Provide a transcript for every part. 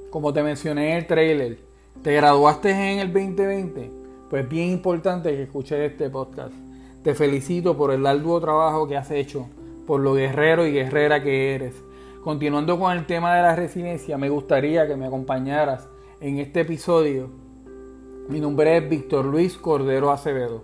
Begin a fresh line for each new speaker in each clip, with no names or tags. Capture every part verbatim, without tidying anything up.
Como te mencioné en el trailer, ¿te graduaste en el veinte veinte? Pues bien importante que escuches este podcast. Te felicito por el arduo trabajo que has hecho, por lo guerrero y guerrera que eres. Continuando con el tema de la resiliencia, me gustaría que me acompañaras en este episodio. Mi nombre es Víctor Luis Cordero Acevedo.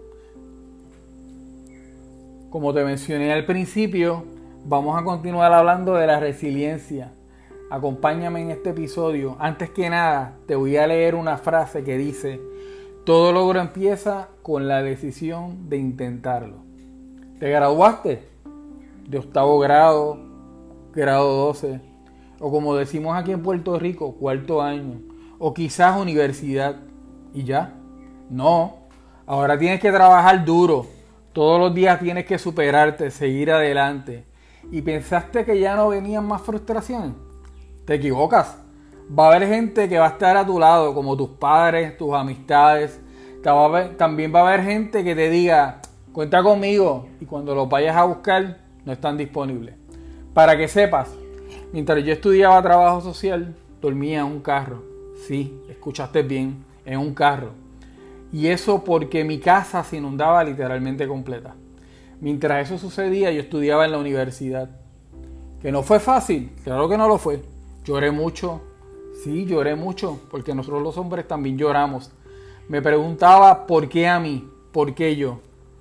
Como te mencioné al principio, vamos a continuar hablando de la resiliencia. Acompáñame en este episodio. Antes que nada, te voy a leer una frase que dice: todo logro empieza con la decisión de intentarlo. ¿Te graduaste? De octavo grado, grado doce, o como decimos aquí en Puerto Rico, cuarto año, o quizás universidad, y ya. No, ahora tienes que trabajar duro. Todos los días tienes que superarte, seguir adelante. ¿Y pensaste que ya no venían más frustraciones? Te equivocas. Va a haber gente que va a estar a tu lado, como tus padres, tus amistades. También va a haber gente que te diga, cuenta conmigo, y cuando los vayas a buscar, no están disponibles. Para que sepas, mientras yo estudiaba trabajo social, dormía en un carro. Sí, escuchaste bien, en un carro. Y eso porque mi casa se inundaba literalmente completa. Mientras eso sucedía, yo estudiaba en la universidad. ¿Que no fue fácil? Claro que no lo fue. Lloré mucho. Sí, lloré mucho, porque nosotros los hombres también lloramos. Me preguntaba, ¿por qué a mí? ¿Por qué yo?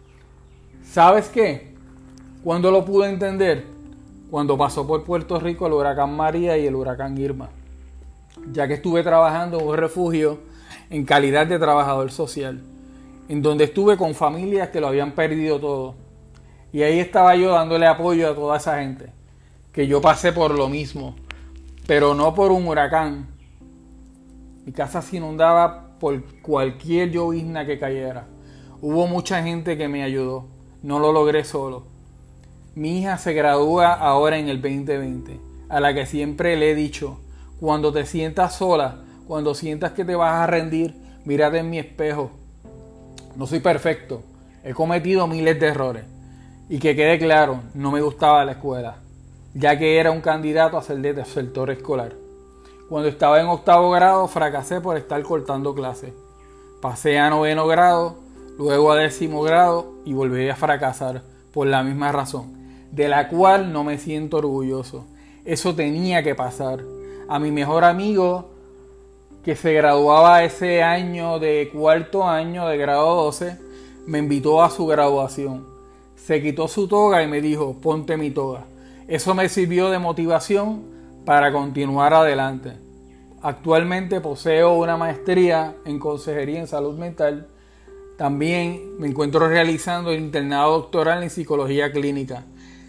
¿Sabes qué? ¿Cuándo lo pude entender? Cuando pasó por Puerto Rico el huracán María y el huracán Irma. Ya que estuve trabajando en un refugio en calidad de trabajador social, en donde estuve con familias que lo habían perdido todo. Y ahí estaba yo dándole apoyo a toda esa gente, que yo pasé por lo mismo, pero no por un huracán. Mi casa se inundaba por cualquier llovizna que cayera. Hubo mucha gente que me ayudó, no lo logré solo. Mi hija se gradúa ahora en el veinte veinte, a la que siempre le he dicho, cuando te sientas sola, cuando sientas que te vas a rendir, mírate en mi espejo. No soy perfecto, he cometido miles de errores. Y que quede claro, no me gustaba la escuela, ya que era un candidato a ser desertor escolar. Cuando estaba en octavo grado, fracasé por estar cortando clases. Pasé a noveno grado, luego a décimo grado y volví a fracasar por la misma razón, de la cual no me siento orgulloso. Eso tenía que pasar. A mi mejor amigo, que se graduaba ese año de cuarto año de grado doce, me invitó a su graduación. Se quitó su toga y me dijo, ponte mi toga. Eso me sirvió de motivación para continuar adelante. Actualmente poseo una maestría en consejería en salud mental. También me encuentro realizando el internado doctoral en psicología clínica.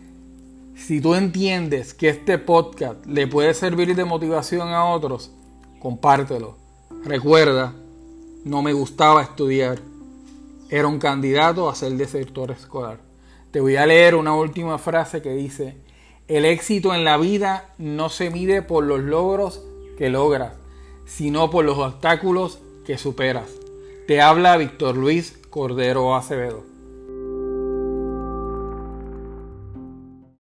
Si tú entiendes que este podcast le puede servir de motivación a otros, compártelo. Recuerda, no me gustaba estudiar. Era un candidato a ser desertor escolar. Te voy a leer una última frase que dice: el éxito en la vida no se mide por los logros que logras, sino por los obstáculos que superas. Te habla Víctor Luis Cordero Acevedo.